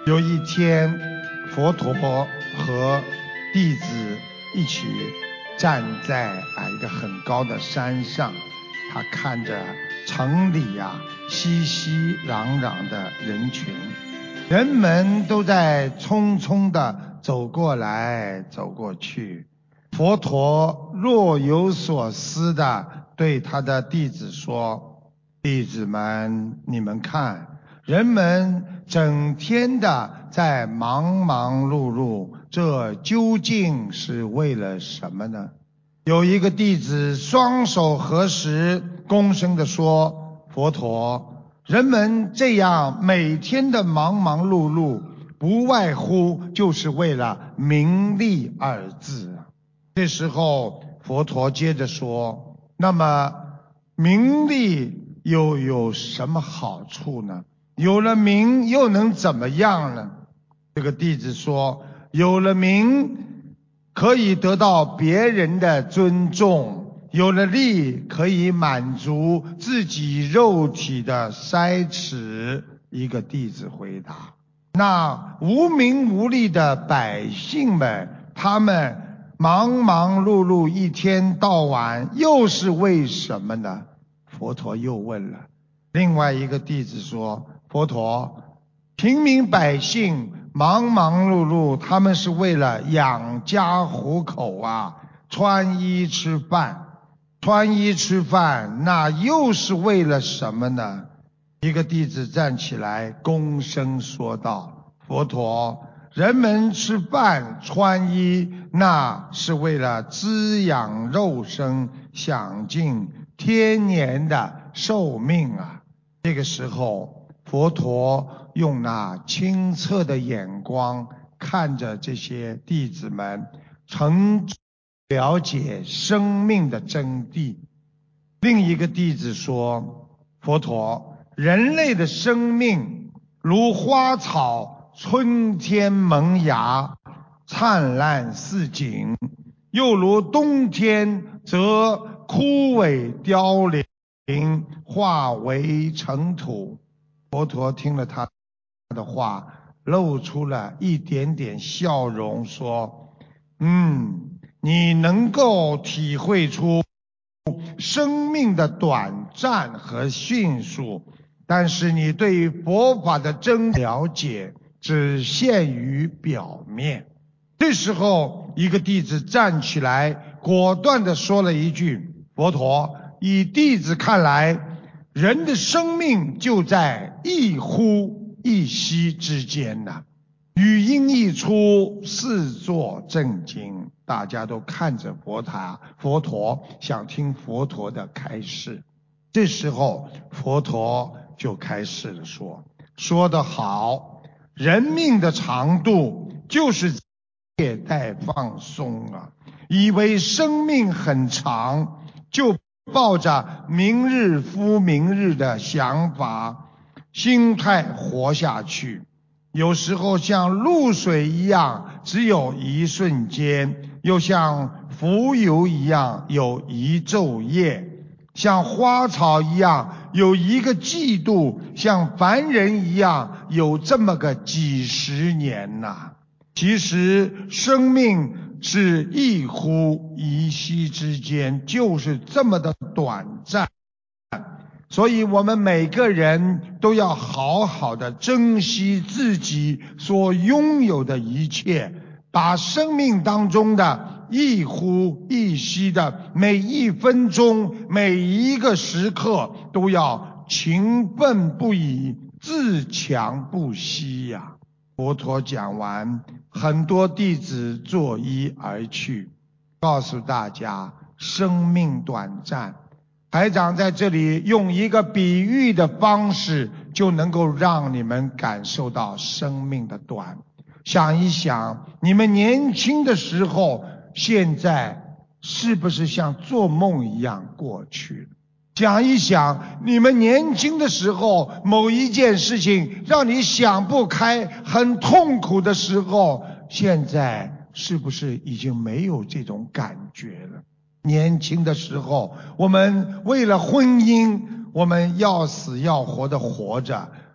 有一天，佛陀和弟子一起站在一个很高的山上，他看着城里熙熙攘攘的人群，人们都在匆匆地走过来走过去。佛陀若有所思地对他的弟子说：弟子们，你们看，人们整天的在忙忙碌碌，这究竟是为了什么呢？有一个弟子双手合十，恭声地说：佛陀，人们这样每天的忙忙碌碌，不外乎就是为了名利二字。这时候佛陀接着说：那么名利又有什么好处呢？有了名又能怎么样呢？这个弟子说：有了名可以得到别人的尊重，有了利可以满足自己肉体的塞齿。一个弟子回答：那无名无利的百姓们，他们忙忙碌碌一天到晚又是为什么呢？佛陀又问了。另外一个弟子说：佛陀，平民百姓忙忙碌碌，他们是为了养家糊口穿衣吃饭。穿衣吃饭，那又是为了什么呢？一个弟子站起来恭声说道：佛陀，人们吃饭穿衣，那是为了滋养肉身，享尽天年的寿命这个时候，佛陀用那清澈的眼光看着这些弟子们，曾了解生命的真谛。另一个弟子说：佛陀，人类的生命如花草，春天萌芽，灿烂似锦，又如冬天则枯萎凋零，化为尘土。佛陀听了他的话，露出了一点点笑容，说：你能够体会出生命的短暂和迅速，但是你对于佛法的真了解只限于表面。这时候，一个弟子站起来，果断地说了一句：佛陀，以弟子看来，人的生命就在一呼一吸之间语音一出，四座震惊，大家都看着佛陀，想听佛陀的开示。这时候佛陀就开始了说得好，人命的长度就是懈怠放松以为生命很长，就抱着明日复明日的想法心态活下去，有时候像露水一样只有一瞬间，又像浮游一样有一昼夜，像花草一样有一个季度，像凡人一样有这么个几十年其实生命是一呼一吸之间，就是这么的短暂。所以我们每个人都要好好的珍惜自己所拥有的一切，把生命当中的一呼一吸的每一分钟每一个时刻都要勤奋不已，自强不息佛陀讲完，很多弟子作揖而去，告诉大家生命短暂。台长在这里用一个比喻的方式，就能够让你们感受到生命的短。想一想，你们年轻的时候，现在是不是像做梦一样过去了？想一想，你们年轻的时候，某一件事情让你想不开，很痛苦的时候，现在是不是已经没有这种感觉了？年轻的时候，我们为了婚姻，我们要死要活的活着，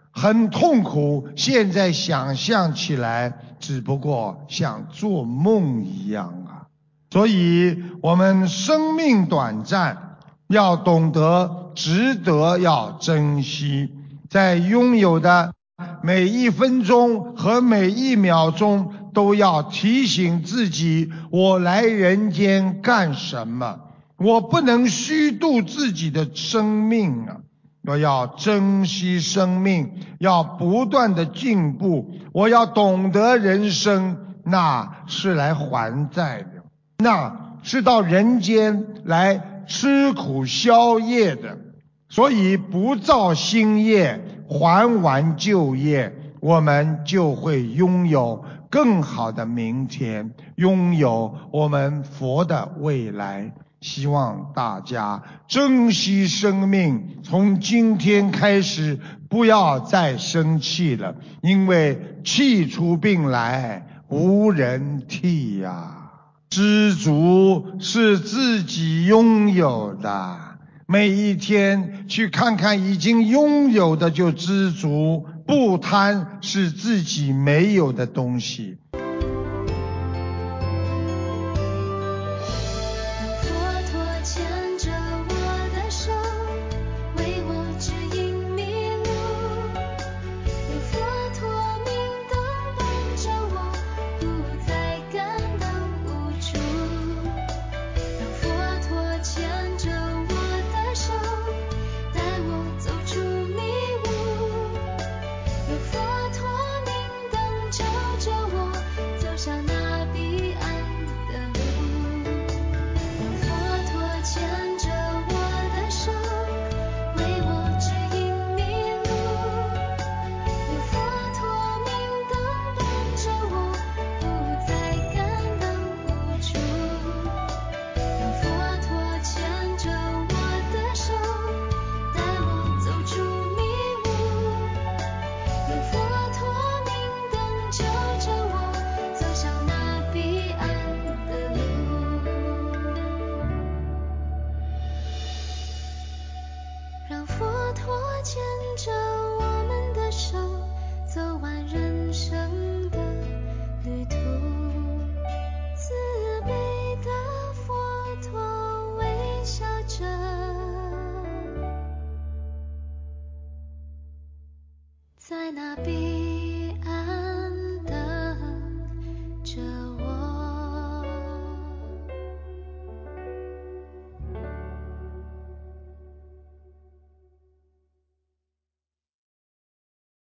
很痛苦，现在想象起来只不过像做梦一样啊。所以我们生命短暂，要懂得值得，要珍惜，在拥有的每一分钟和每一秒钟都要提醒自己，我来人间干什么？我不能虚度自己的生命啊！我要珍惜生命，要不断的进步，我要懂得人生那是来还债的，那是到人间来吃苦消业的。所以不造新业，还完旧业，我们就会拥有更好的明天，拥有我们佛的未来。希望大家珍惜生命，从今天开始不要再生气了，因为气出病来无人替呀。知足是自己拥有的，每一天去看看已经拥有的就知足，不贪是自己没有的东西。 在那彼